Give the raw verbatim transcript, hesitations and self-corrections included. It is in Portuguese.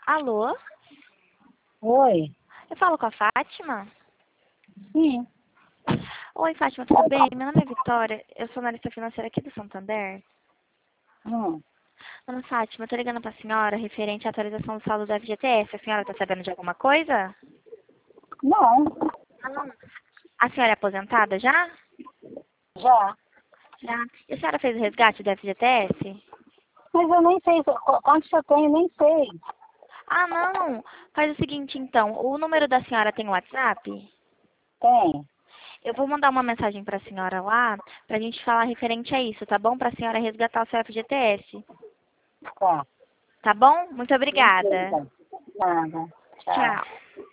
Alô? Oi. Eu falo com a Fátima? Sim. Oi, Fátima, tudo bem? Meu nome é Vitória, eu sou analista financeira aqui do Santander. Hum. Dona Fátima, eu tô ligando pra senhora referente à atualização do saldo do F G T S. A senhora tá sabendo de alguma coisa? Não. Não. A senhora é aposentada já? Já. Já. E a senhora fez o resgate do F G T S? Mas eu nem sei qu- quantos eu tenho, nem sei. Ah, não. Faz o seguinte, então. O número da senhora tem WhatsApp? Tem. Eu vou mandar uma mensagem pra senhora lá, pra gente falar referente a isso, tá bom? Pra senhora resgatar o seu F G T S. Tá. Tá bom? Muito Ok, obrigada. então. Nada. Tchau. Tchau.